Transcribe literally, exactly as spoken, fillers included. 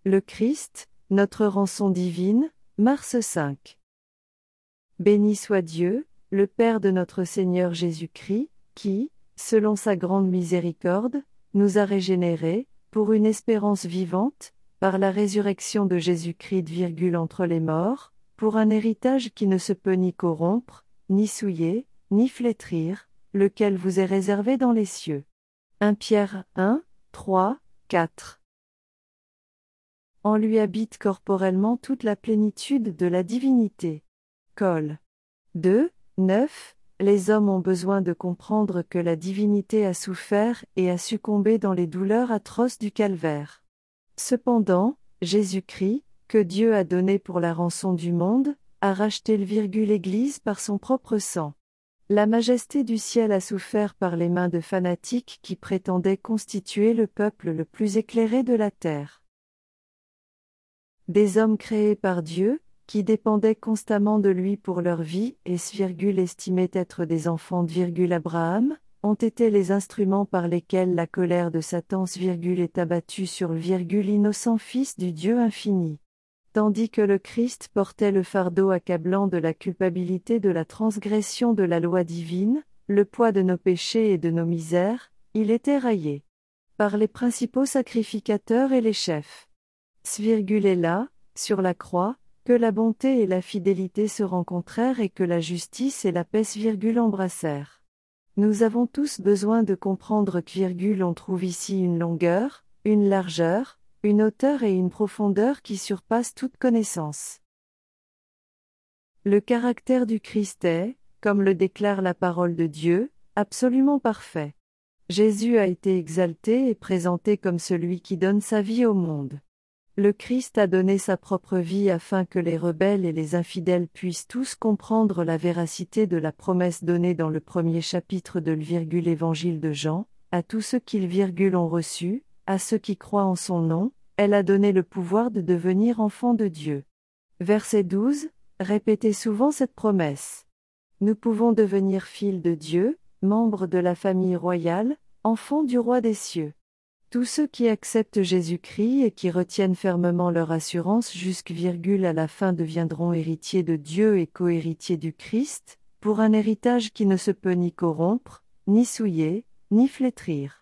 Le Christ, notre rançon divine, mars cinq. Béni soit Dieu, le Père de notre Seigneur Jésus-Christ, qui, selon sa grande miséricorde, nous a régénérés, pour une espérance vivante, par la résurrection de Jésus-Christ virgule entre les morts, pour un héritage qui ne se peut ni corrompre, ni souiller, ni flétrir, lequel vous est réservé dans les cieux. un Pierre un, trois, quatre. En lui habite corporellement toute la plénitude de la divinité. Col. deux, neuf. Les hommes ont besoin de comprendre que la divinité a souffert et a succombé dans les douleurs atroces du calvaire. Cependant, Jésus-Christ, que Dieu a donné pour la rançon du monde, a racheté le virgule l'Église par son propre sang. La majesté du ciel a souffert par les mains de fanatiques qui prétendaient constituer le peuple le plus éclairé de la terre. Des hommes créés par Dieu, qui dépendaient constamment de lui pour leur vie et estimaient être des enfants d'Abraham, ont été les instruments par lesquels la colère de Satan est abattue sur le innocent Fils du Dieu infini. Tandis que le Christ portait le fardeau accablant de la culpabilité de la transgression de la loi divine, le poids de nos péchés et de nos misères, il était raillé par les principaux sacrificateurs et les chefs. est là, sur la croix, que la bonté et la fidélité se rencontrèrent et que la justice et la paix embrassèrent. Nous avons tous besoin de comprendre que on trouve ici une longueur, une largeur, une hauteur et une profondeur qui surpassent toute connaissance. Le caractère du Christ est, comme le déclare la parole de Dieu, absolument parfait. Jésus a été exalté et présenté comme celui qui donne sa vie au monde. Le Christ a donné sa propre vie afin que les rebelles et les infidèles puissent tous comprendre la véracité de la promesse donnée dans le premier chapitre de l'Évangile de Jean, à tous ceux qui le ont reçu, à ceux qui croient en son nom, elle a donné le pouvoir de devenir enfants de Dieu. Verset douze, répétez souvent cette promesse. Nous pouvons devenir fils de Dieu, membres de la famille royale, enfants du roi des cieux. Tous ceux qui acceptent Jésus-Christ et qui retiennent fermement leur assurance jusqu'à la fin deviendront héritiers de Dieu et co-héritiers du Christ, pour un héritage qui ne se peut ni corrompre, ni souiller, ni flétrir.